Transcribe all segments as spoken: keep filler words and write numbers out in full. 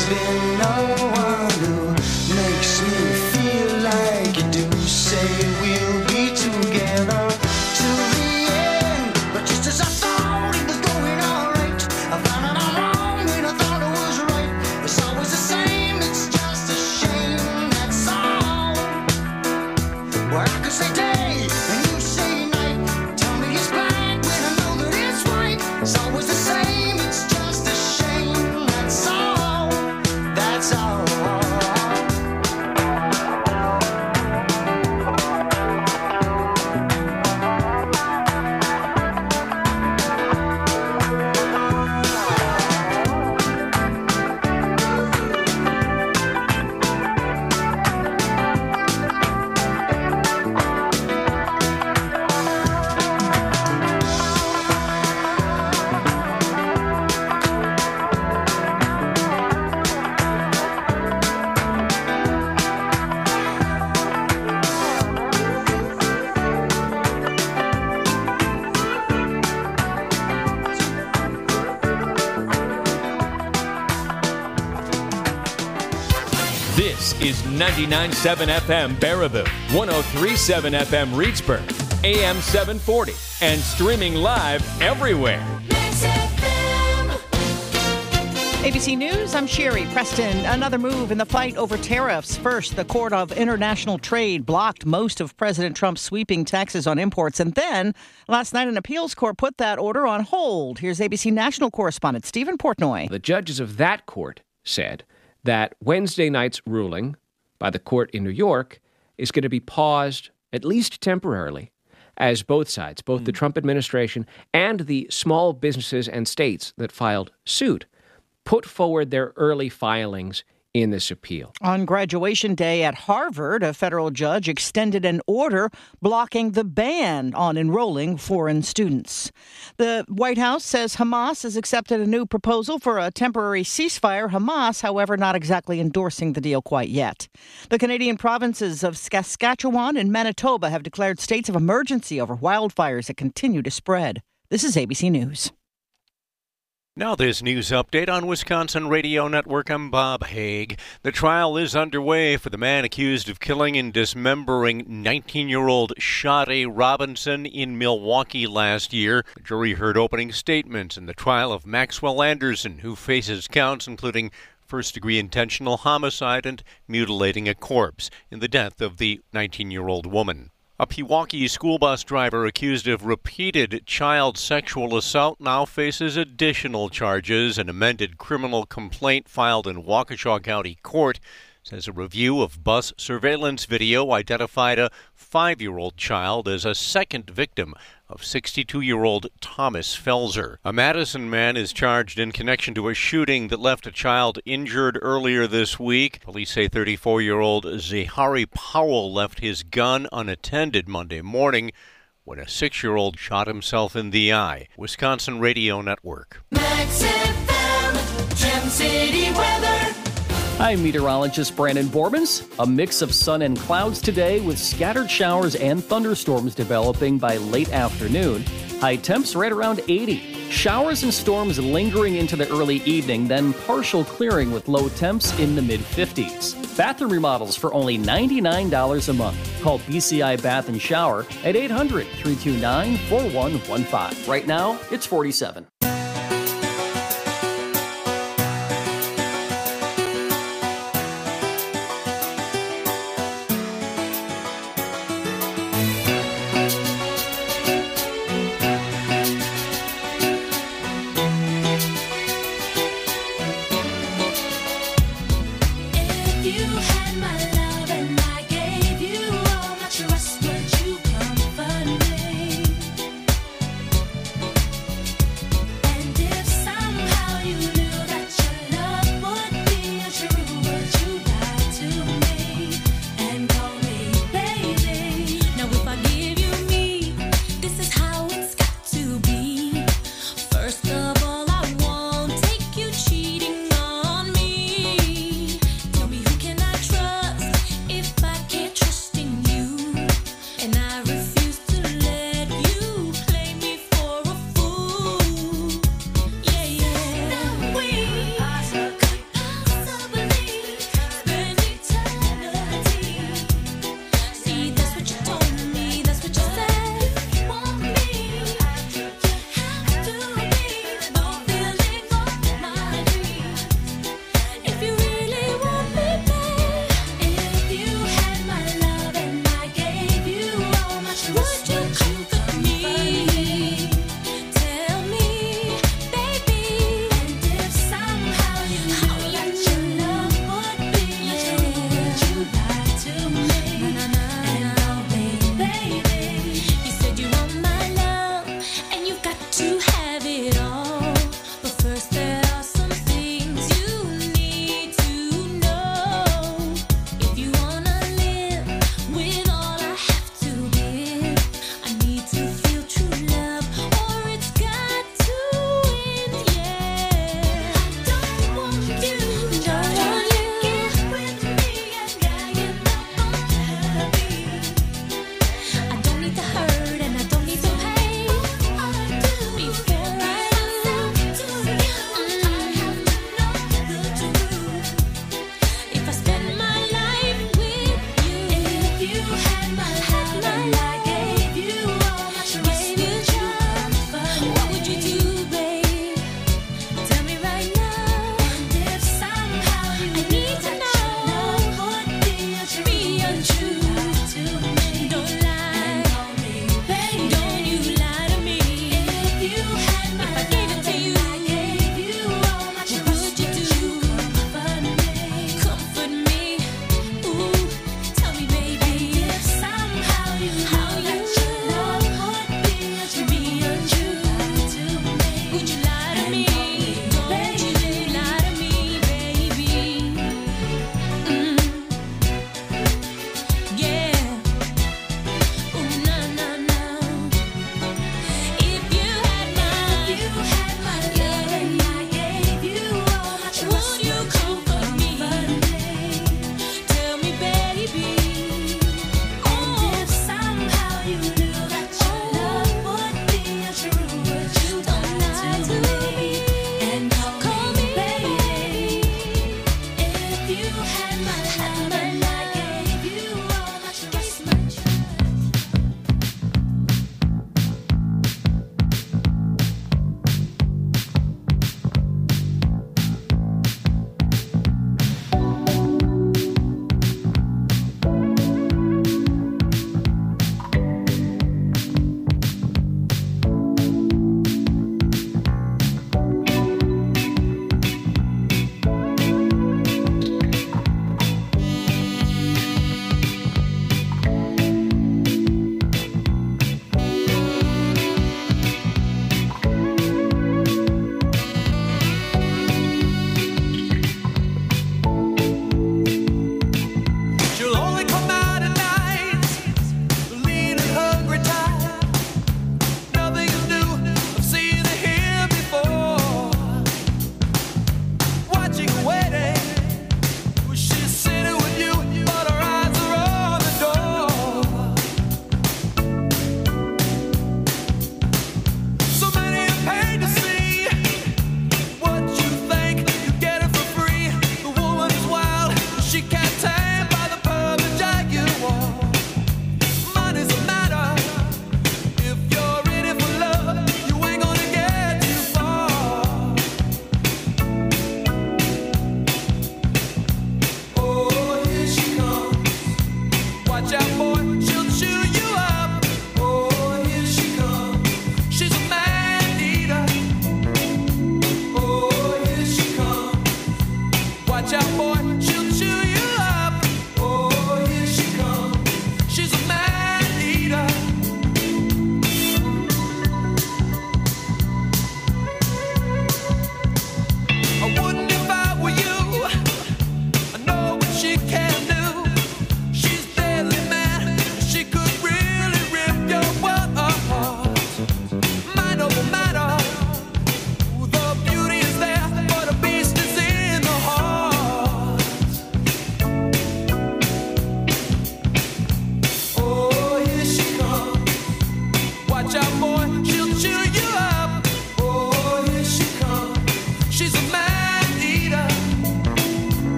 There's been no one who makes me feel like you do. Say we'll be together till the end, but just as I thought it was going all right, I found out I'm wrong when I thought it was right. It's always the same, it's just a shame, that's all. Well, I could say day and you say night. Tell me it's black when I know that it's white. It's always the same, it's just a shame, that's all, that's all. This is ninety-nine point seven F M Baraboo, one oh three point seven F M Reedsburg, A M seven forty, and streaming live everywhere. A B C News, I'm Sherry Preston. Another move in the fight over tariffs. First, the Court of International Trade blocked most of President Trump's sweeping taxes on imports. And then, last night, an appeals court put that order on hold. Here's A B C national correspondent Stephen Portnoy. The judges of that court said that Wednesday night's ruling by the court in New York is going to be paused, at least temporarily, as both sides, both mm. the Trump administration and the small businesses and states that filed suit, put forward their early filings in this appeal. On graduation day at Harvard, a federal judge extended an order blocking the ban on enrolling foreign students. The White House says Hamas has accepted a new proposal for a temporary ceasefire. Hamas, however, not exactly endorsing the deal quite yet. The Canadian provinces of Saskatchewan and Manitoba have declared states of emergency over wildfires that continue to spread. This is A B C News. Now this news update on Wisconsin Radio Network. I'm Bob Haig. The trial is underway for the man accused of killing and dismembering nineteen-year-old Shade Robinson in Milwaukee last year. The jury heard opening statements in the trial of Maxwell Anderson, who faces counts including first-degree intentional homicide and mutilating a corpse in the death of the nineteen-year-old woman. A Pewaukee school bus driver accused of repeated child sexual assault now faces additional charges. An amended criminal complaint filed in Waukesha County Court says a review of bus surveillance video identified a five-year-old child as a second victim of sixty-two-year-old Thomas Felser. A Madison man is charged in connection to a shooting that left a child injured earlier this week. Police say thirty-four-year-old Zahari Powell left his gun unattended Monday morning when a six-year-old shot himself in the eye. Wisconsin Radio Network. Max F M, Gem City weather. I'm meteorologist Brandon Bormans. A mix of sun and clouds today with scattered showers and thunderstorms developing by late afternoon. High temps right around eighty. Showers and storms lingering into the early evening, then partial clearing with low temps in the mid-fifties. Bathroom remodels for only ninety-nine dollars a month. Call B C I Bath and Shower at eight hundred, three two nine, four one one five. Right now, it's forty-seven.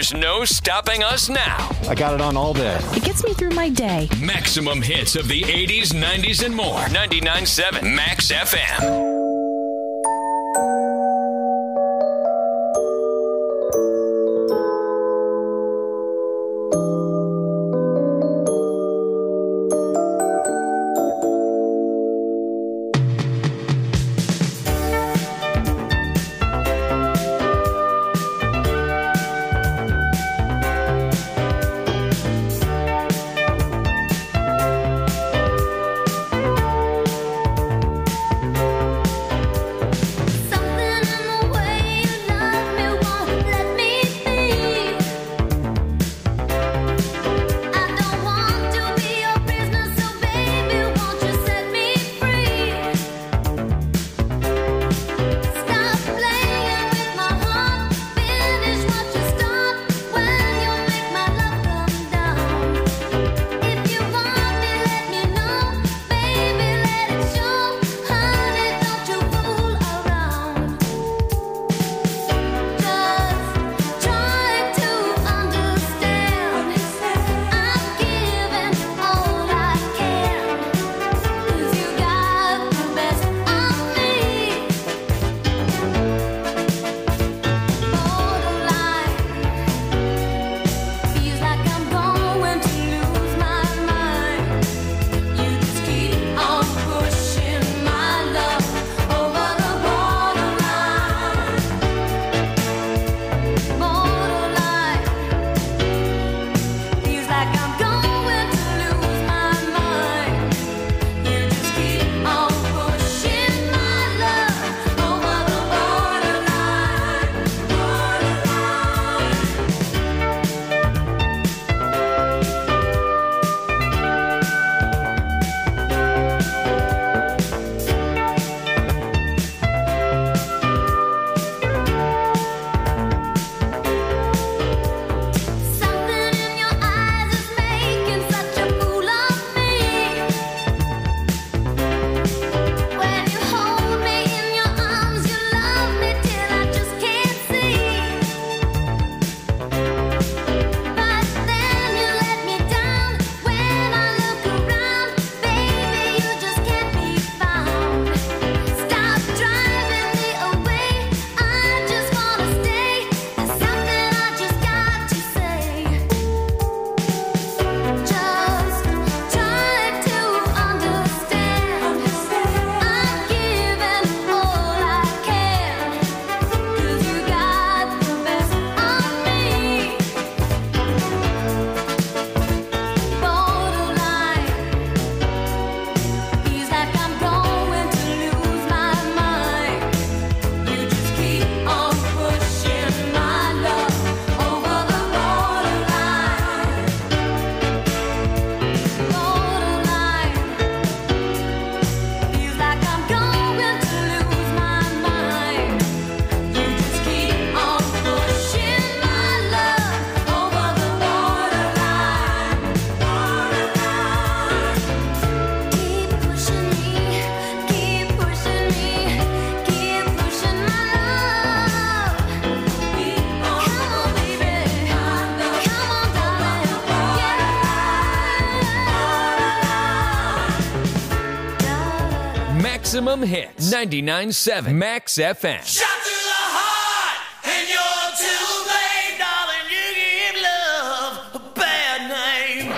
There's no stopping us now. I got it on all day. It gets me through my day. Maximum hits of the eighties, nineties, and more. ninety-nine point seven Max F M. Maximum hits. ninety-nine point seven Max F M. Shot to the heart, and you're too late, darling. You give love a bad name.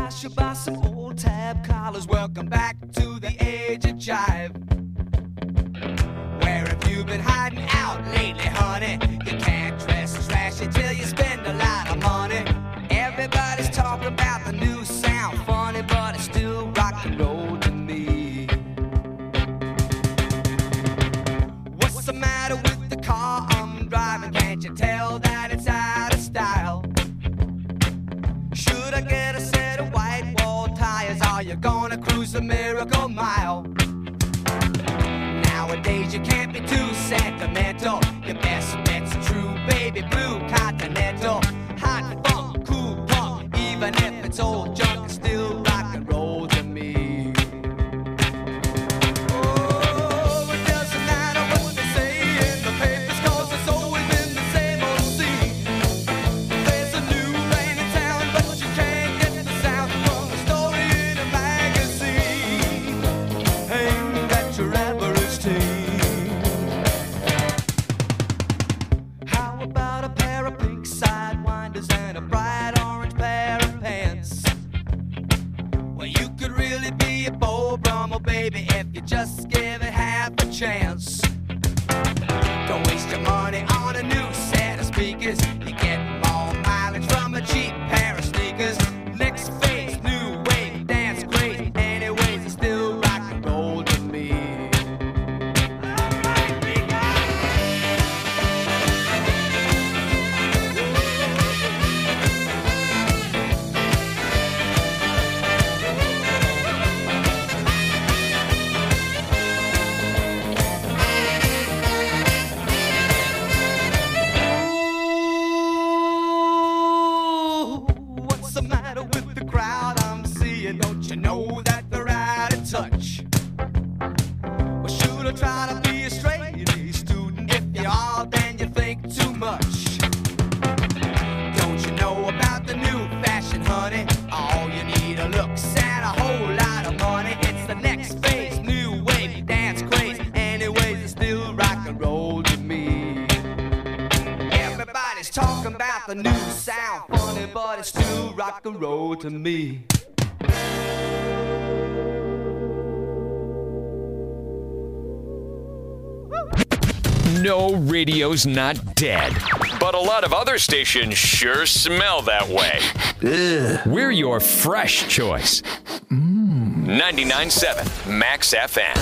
pass you by some old tab collars. Welcome back to the age of jive. Where have you been hiding out lately, honey? You can't dress trashy till you spend a lot of money. Everybody's talking about the new sound, funny, but it's still rock and roll to me. What's the matter with the car I'm driving? Can't you tell that it's out of style? Should I get a set of white wall tires? Are you gonna cruise a miracle mile? Nowadays you can't be too sentimental. Your best bet's a true baby blue Continental. Hot funk, cool punk, even if it's old junk, it's still rock and roll to me. Oh, it doesn't matter what they say in the papers, 'cause it's always been the same old scene. There's a new rain in town, but you can't get the sound from a story in a magazine aimed at your average teen. How about a pair of pink sidewinders and a bright orange pair of pants? Well, you could really be a Beau Brummel, baby, if you just give it half a chance. Don't waste your money on a new set of speakers. You get more mileage from a cheap pair of sneakers. Next phase, new wave, dance crazy. Anyways, it's still rock and roll to me. Alright, we got Ooh, what's the matter with the crowd I'm seeing? Don't you know that they're out of touch? Well, should I try to be a straight A student? If you are, then you think too much. Don't you know about the new fashion, honey? All you need are looks and a whole lot of money. It's the next phase, new wave, dance craze. Anyways, it's still rock and roll to me. Everybody's talking about the new sound, funny, but it's still rock and roll to me. No, radio's not dead. But a lot of other stations sure smell that way. We're your fresh choice. ninety-nine point seven Max F M.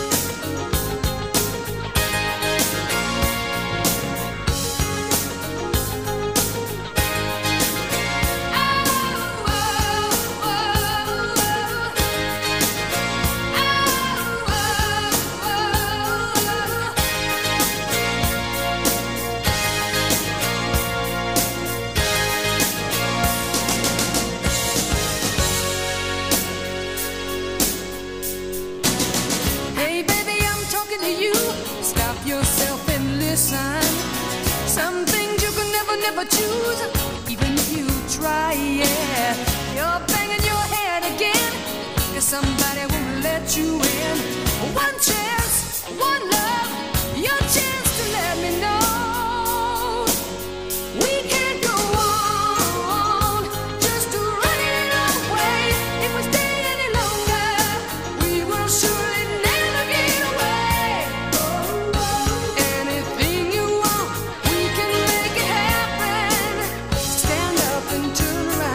Hey baby, I'm talking to you. Stop yourself and listen. Some things you can never, never choose, even if you try, yeah. You're banging your head again, 'cause somebody won't let you in. One chance, one love, your chance to let me know. We can't go on just running away. If we stay any longer, we will surely never get away. Anything you want, we can make it happen. Stand up and turn around.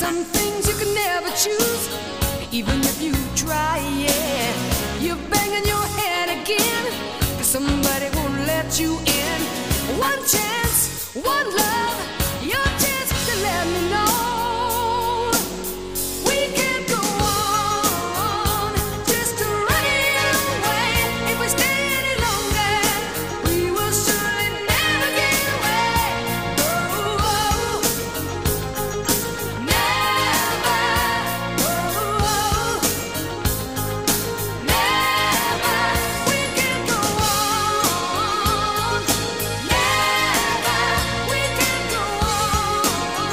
Some things you can never choose, even if you try, yeah. You're banging your head again, 'cause somebody won't let you in. One chance, one love, your chance to let me know. We can't go on, just running away. If we stay any longer, we will surely never get away. Oh, oh. Never, oh, oh. Never, we can't go on. Never, we can't go on.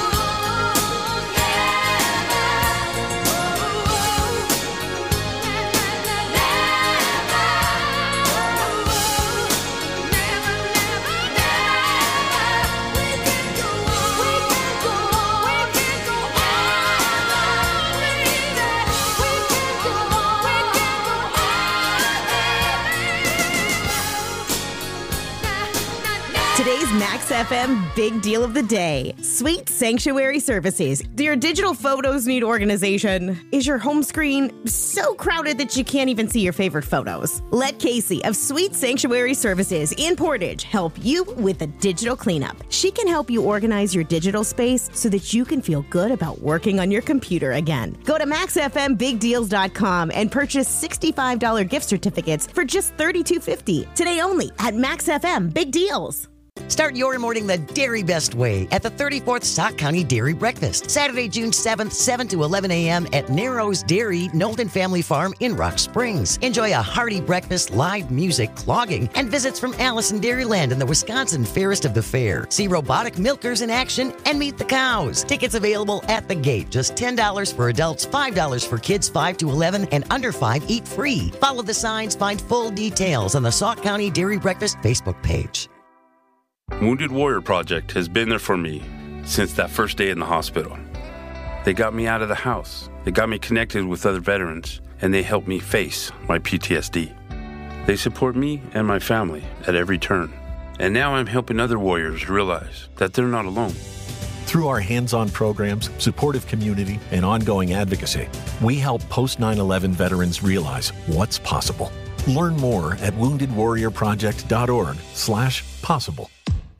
Today's Max F M big deal of the day. Sweet Sanctuary Services. Do your digital photos need organization? Is your home screen so crowded that you can't even see your favorite photos? Let Casey of Sweet Sanctuary Services in Portage help you with a digital cleanup. She can help you organize your digital space so that you can feel good about working on your computer again. Go to max f m big deals dot com and purchase sixty-five dollars gift certificates for just thirty-two fifty. Today only at Max F M Big Deals. Start your morning the Dairy Best way at the thirty-fourth Sauk County Dairy Breakfast. Saturday, June seventh, seven to eleven a.m. at Narrows Dairy, Knowlton Family Farm in Rock Springs. Enjoy a hearty breakfast, live music, clogging, and visits from Allison Dairyland and the Wisconsin Fairest of the Fair. See robotic milkers in action and meet the cows. Tickets available at the gate. Just ten dollars for adults, five dollars for kids five to eleven, and under five eat free. Follow the signs, find full details on the Sauk County Dairy Breakfast Facebook page. Wounded Warrior Project has been there for me since that first day in the hospital. They got me out of the house, they got me connected with other veterans, and they helped me face my P T S D. They support me and my family at every turn. And now I'm helping other warriors realize that they're not alone. Through our hands-on programs, supportive community, and ongoing advocacy, we help post nine eleven veterans realize what's possible. Learn more at wounded warrior project dot org slash possible.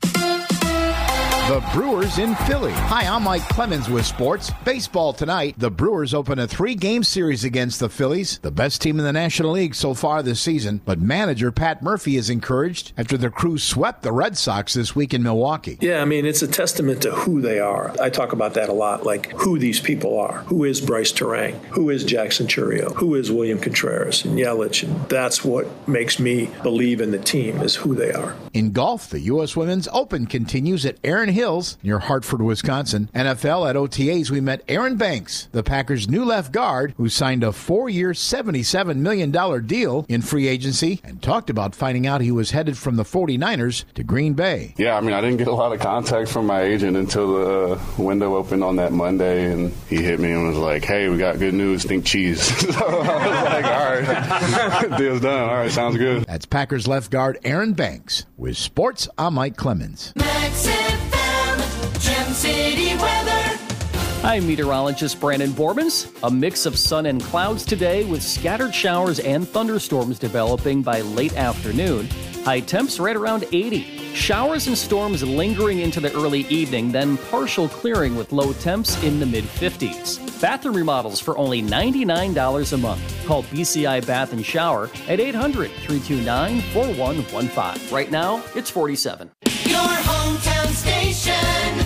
The Brewers in Philly. Hi, I'm Mike Clemens with sports. Baseball tonight. The Brewers open a three-game series against the Phillies, the best team in the National League so far this season. But manager Pat Murphy is encouraged after the crew swept the Red Sox this week in Milwaukee. Yeah, I mean, it's a testament to who they are. I talk about that a lot, like who these people are. Who is Bryce Terang? Who is Jackson Churio? Who is William Contreras and Yelich? And that's what makes me believe in the team, is who they are. In golf, the U S Women's Open continues at Erin Hills near Hartford, Wisconsin. N F L at O T As, we met Aaron Banks, the Packers' new left guard, who signed a four-year, seventy-seven million dollars deal in free agency and talked about finding out he was headed from the forty-niners to Green Bay. Yeah, I mean, I didn't get a lot of contact from my agent until the uh, window opened on that Monday, and he hit me and was like, hey, we got good news, think cheese. So I was like, all right, deal's done. All right, sounds good. That's Packers left guard Aaron Banks. With sports, I'm Mike Clemens. Max F M, Gem City weather. I'm meteorologist Brandon Borbans. A mix of sun and clouds today with scattered showers and thunderstorms developing by late afternoon. High temps right around eighty. Showers and storms lingering into the early evening, then partial clearing with low temps in the mid-fifties. Bathroom remodels for only ninety-nine dollars a month. Call B C I Bath and Shower at eight hundred, three two nine, four one one five. Right now, it's forty-seven. Your hometown station.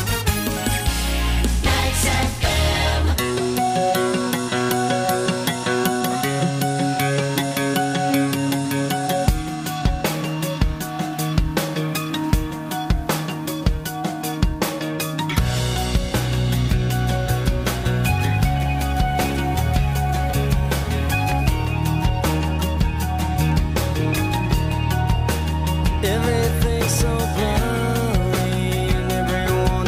Max F M. Everything's so blurry and everyone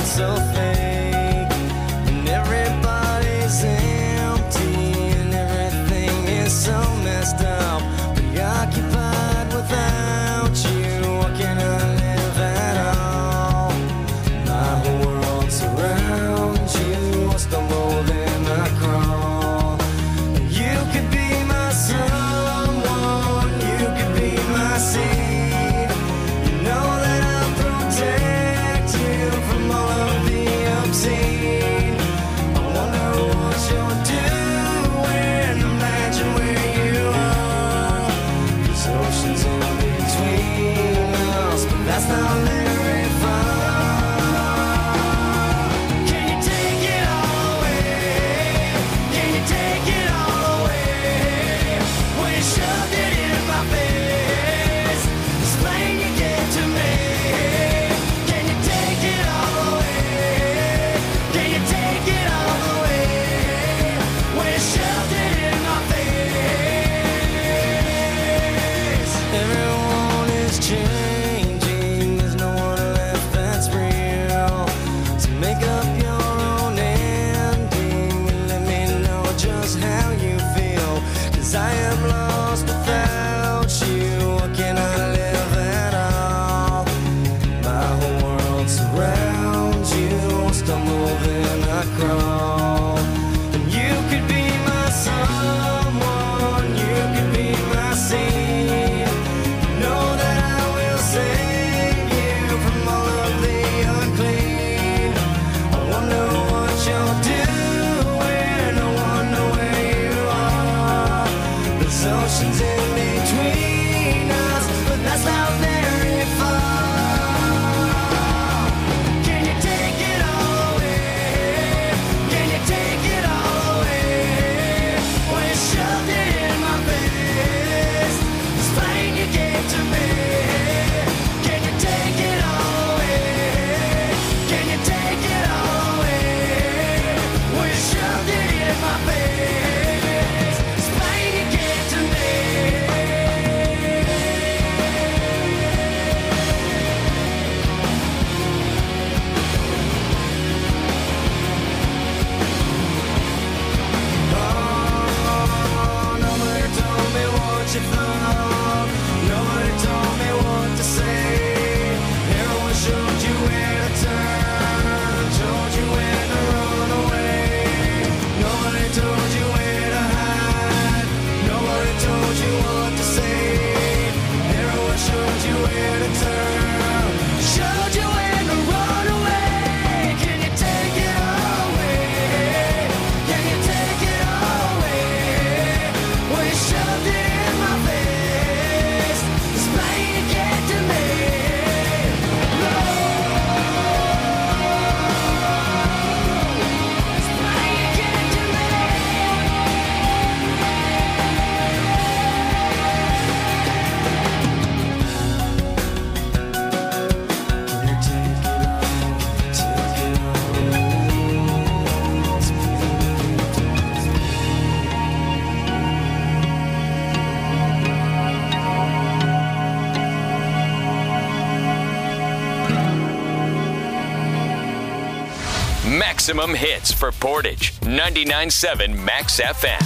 maximum hits for Portage. ninety-nine point seven Max F M.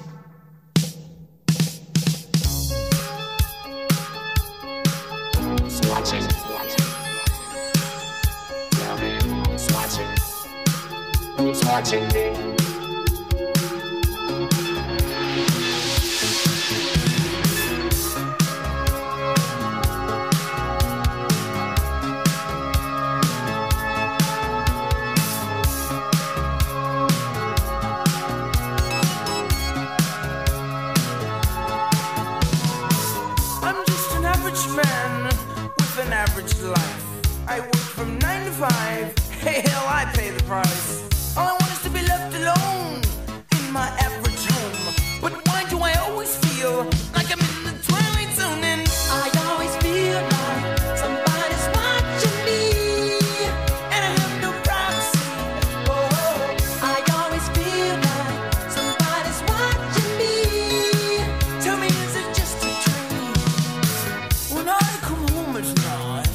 Swatching. Who's watching me? I'm just an average man with an average life. I work from nine to five. Hey, hell, I pay the price. All I want is to be left alone in my average home. But why do I always feel like I'm in the twilight zone? And I always feel like somebody's watching me, and I have no privacy. Oh, I always feel like somebody's watching me. Tell me, is it just a dream? When I come home at night,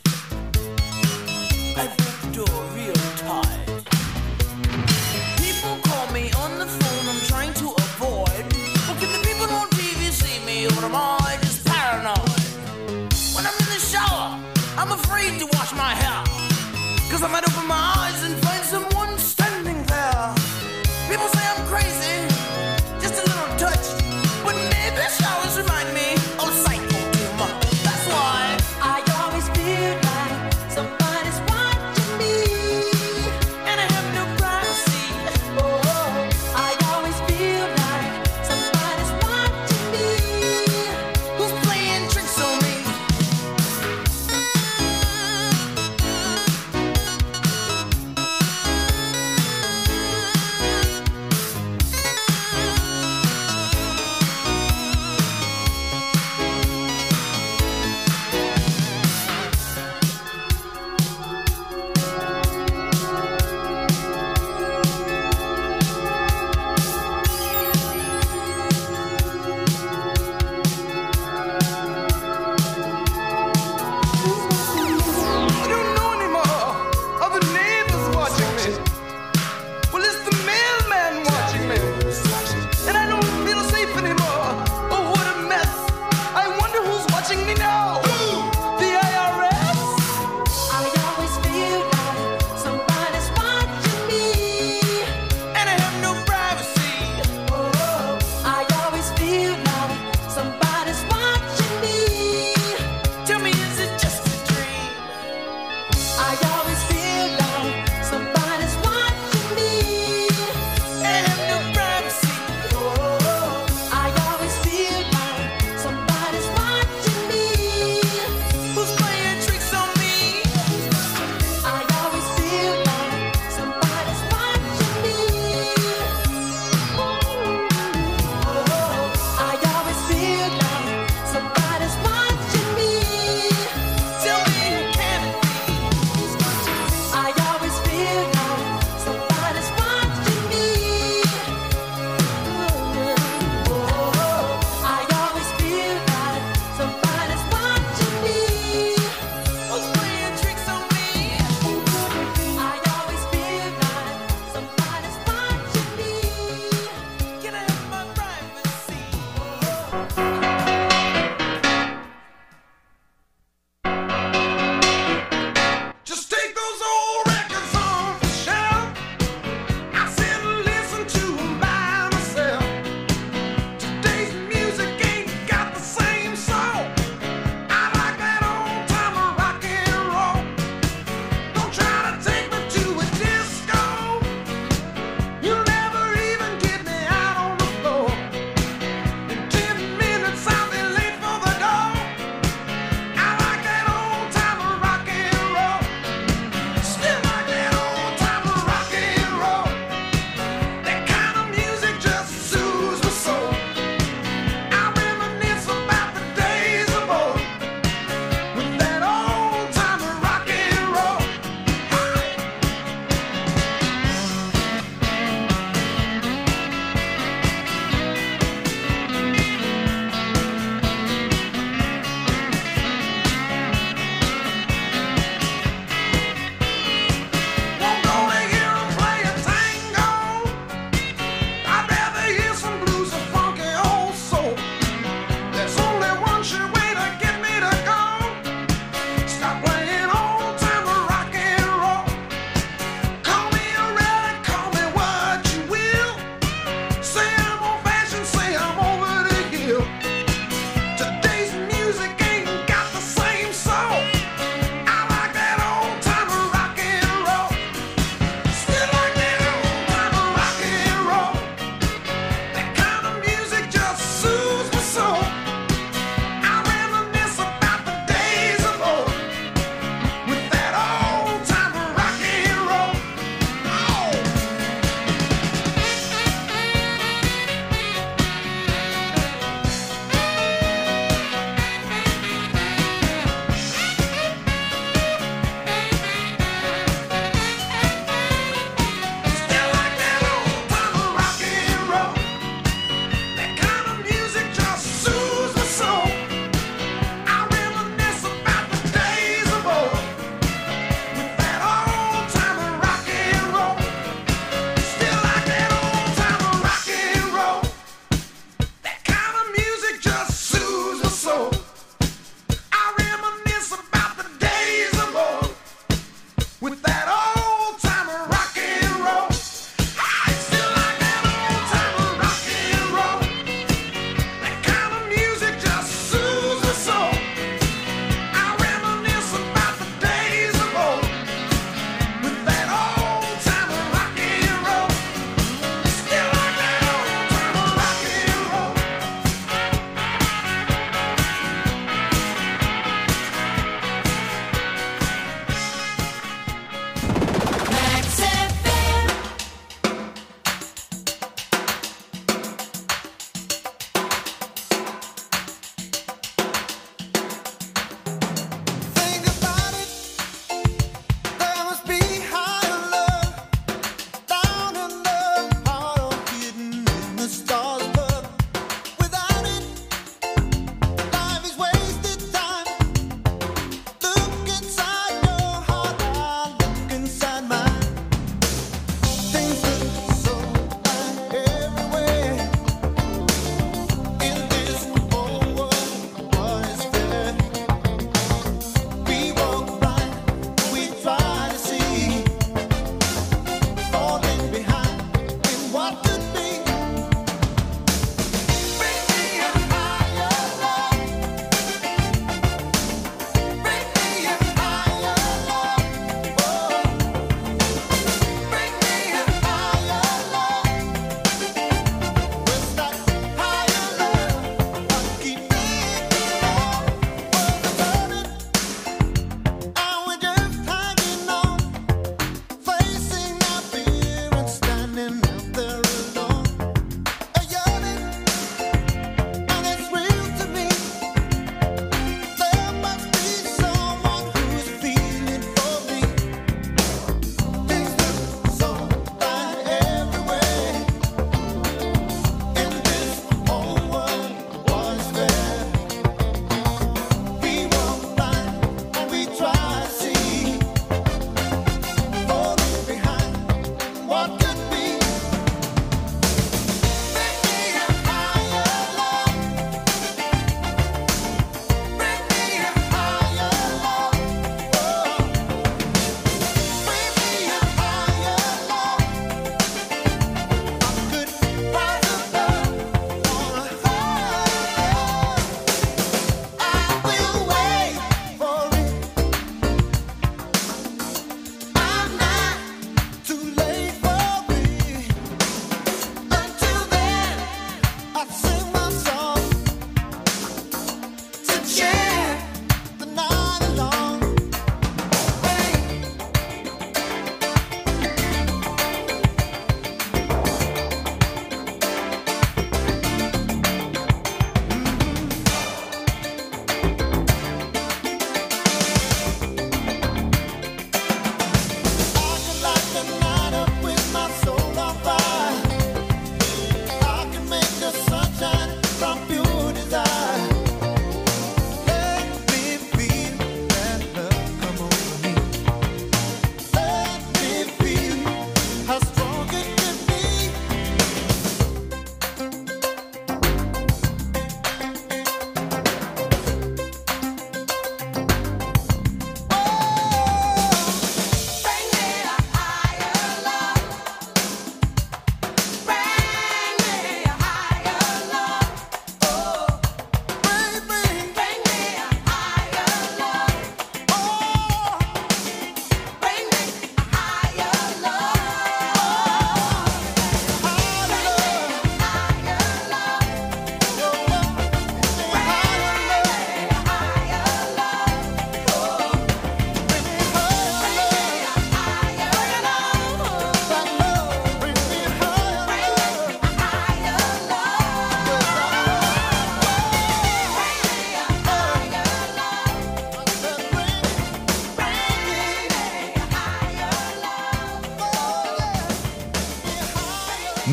I break the door real tight. People call me on the phone, I'm trying to avoid. Well, can the people on T V see me, or am I just paranoid? When I'm in the shower, I'm afraid to wash my hair, 'cause I might open my eyes and find someone standing there. People say I'm crazy, just a little touched, but maybe showers remind me of psycho too much. That's why I always feel like somebody's watching me, and I have no privacy. Oh, I always feel like somebody's watching me. Who's playing tricks on me?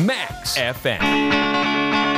Max F M.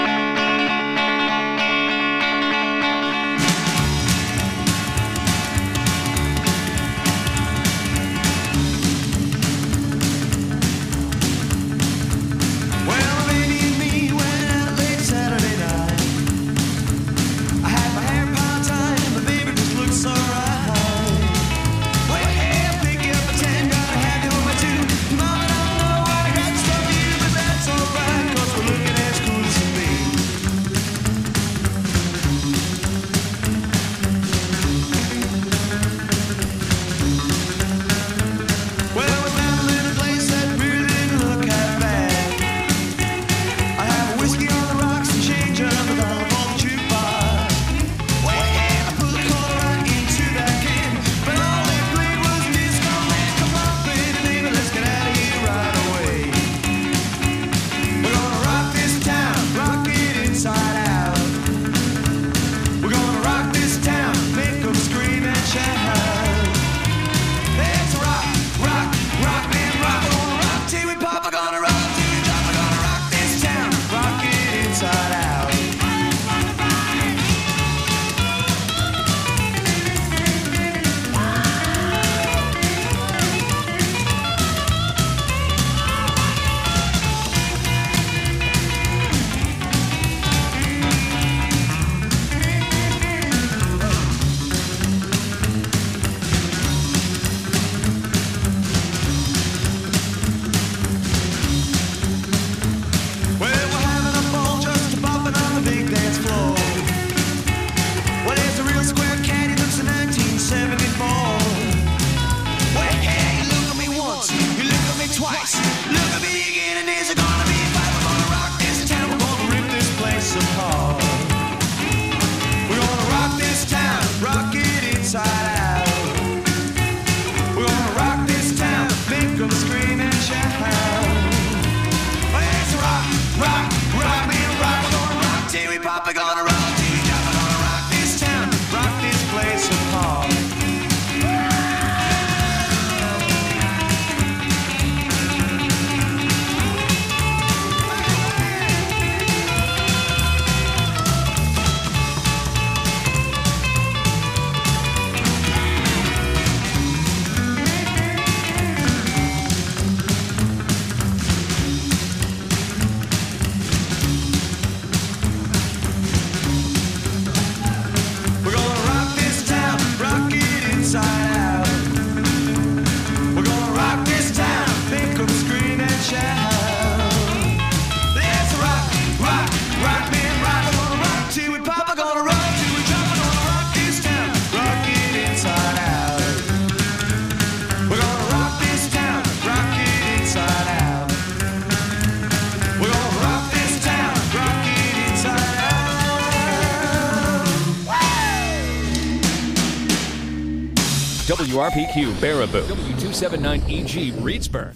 W R P Q, Baraboo. W two seventy-nine E G, Reedsburg.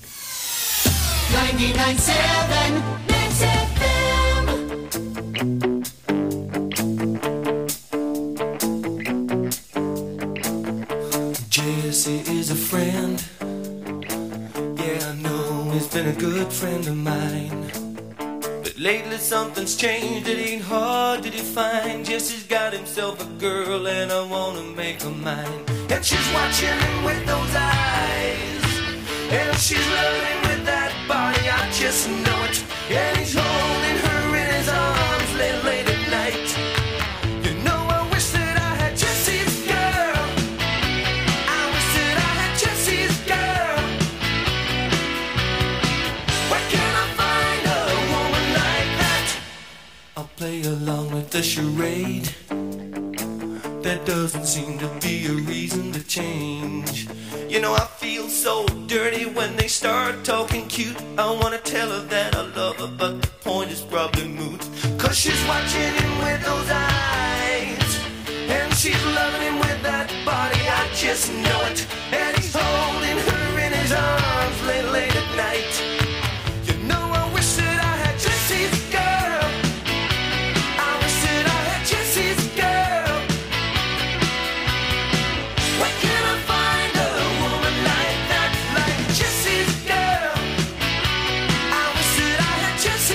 ninety-nine point seven Max F M. Jesse is a friend. Yeah, I know he's been a good friend of mine. But lately something's changed. It ain't hard to define. Jesse's got himself a girl and I wanna make her mine. And she's watching him with those eyes, and she's loving him with that body, I just know it. And he's holding her in his arms late, late at night. You know I wish that I had Jesse's girl. I wish that I had Jesse's girl. Where can I find a woman like that? I'll play along with the charade. There doesn't seem to be a reason to change. You know I feel so dirty when they start talking cute. I wanna tell her that I love her, but the point is probably moot. Cause she's watching him with those eyes, and she's loving him with that body, I just know it. And he's holding her in his arms late, late at night. You know I wish that I had Jesse's girl. I wish that I had Jesse's girl. Where can I find a woman like that, like Jesse's girl? I wish that I had Jesse's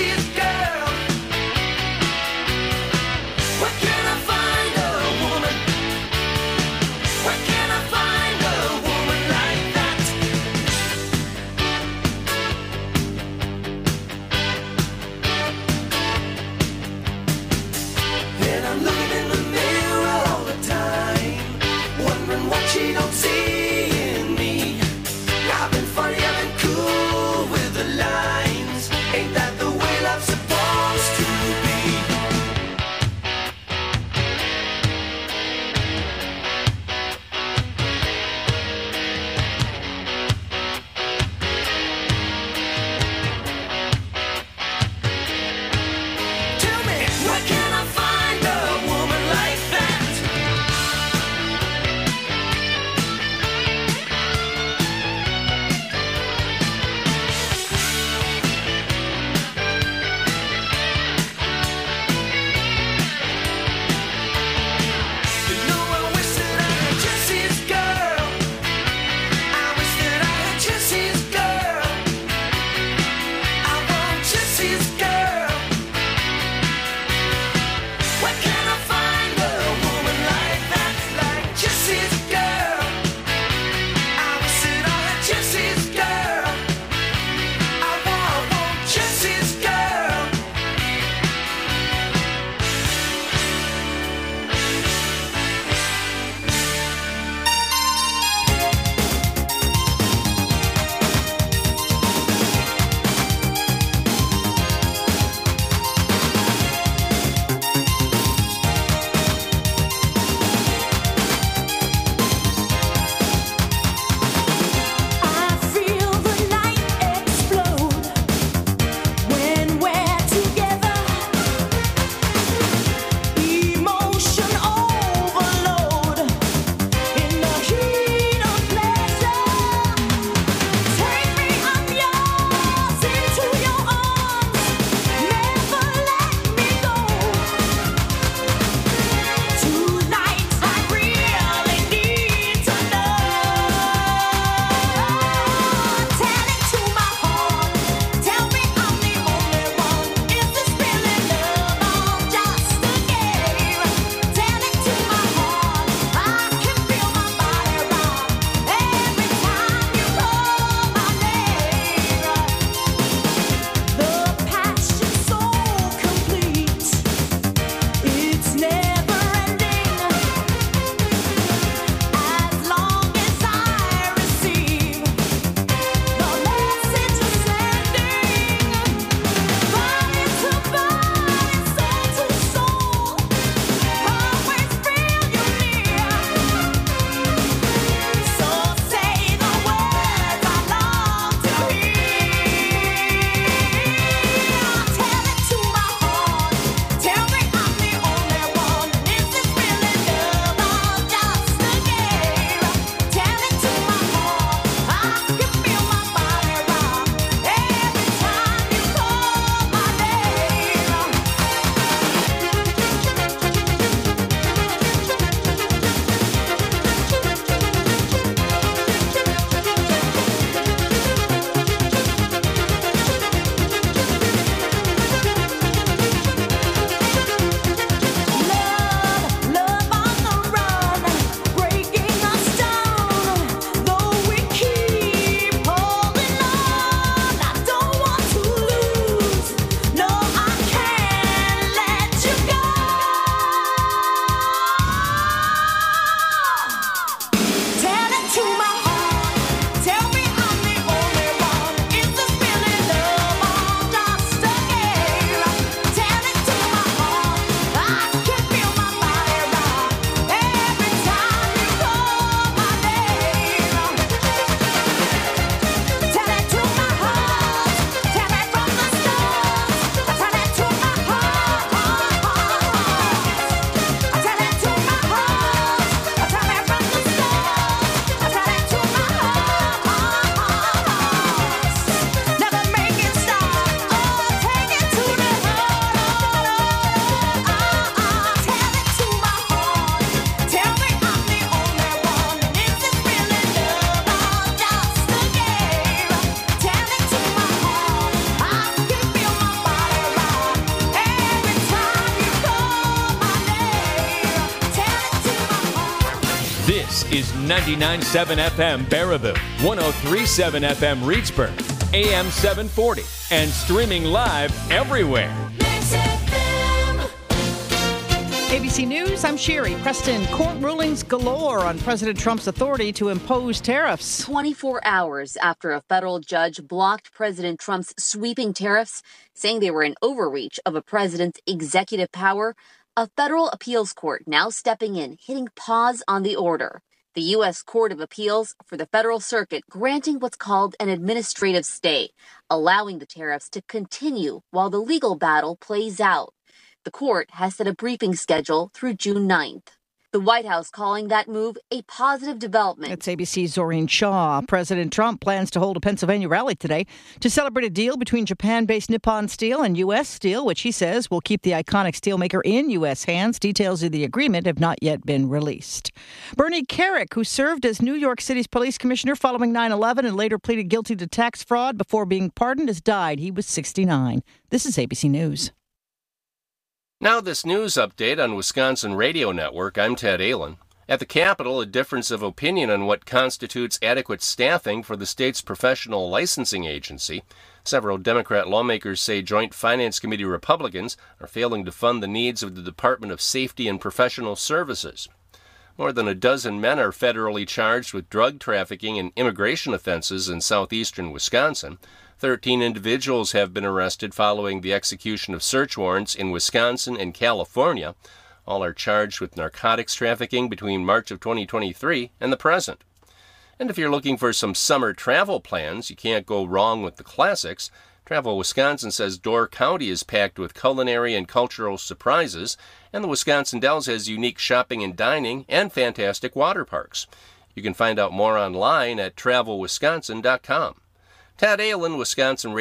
on ninety-nine point seven F M Baraboo, one oh three point seven F M Reedsburg, A M seven forty, and streaming live everywhere. A B C News, I'm Sherry. Preston, court rulings galore on President Trump's authority to impose tariffs. twenty-four hours after a federal judge blocked President Trump's sweeping tariffs, saying they were an overreach of a president's executive power, a federal appeals court now stepping in, hitting pause on the order. The U S Court of Appeals for the Federal Circuit granting what's called an administrative stay, allowing the tariffs to continue while the legal battle plays out. The court has set a briefing schedule through June ninth. The White House calling that move a positive development. That's A B C's Zoreen Shaw. President Trump plans to hold a Pennsylvania rally today to celebrate a deal between Japan-based Nippon Steel and U S Steel, which he says will keep the iconic steelmaker in U S hands. Details of the agreement have not yet been released. Bernie Kerik, who served as New York City's police commissioner following nine eleven and later pleaded guilty to tax fraud before being pardoned, has died. He was sixty-nine. This is A B C News. Now this news update on Wisconsin Radio Network. I'm Ted Allen. At the Capitol, a difference of opinion on what constitutes adequate staffing for the state's professional licensing agency. Several Democrat lawmakers say Joint Finance Committee Republicans are failing to fund the needs of the Department of Safety and Professional Services. More than a dozen men are federally charged with drug trafficking and immigration offenses in southeastern Wisconsin. Thirteen individuals have been arrested following the execution of search warrants in Wisconsin and California. All are charged with narcotics trafficking between March of twenty twenty-three and the present. And if you're looking for some summer travel plans, you can't go wrong with the classics. Travel Wisconsin says Door County is packed with culinary and cultural surprises, and the Wisconsin Dells has unique shopping and dining and fantastic water parks. You can find out more online at travel wisconsin dot com. Ted Allen, Wisconsin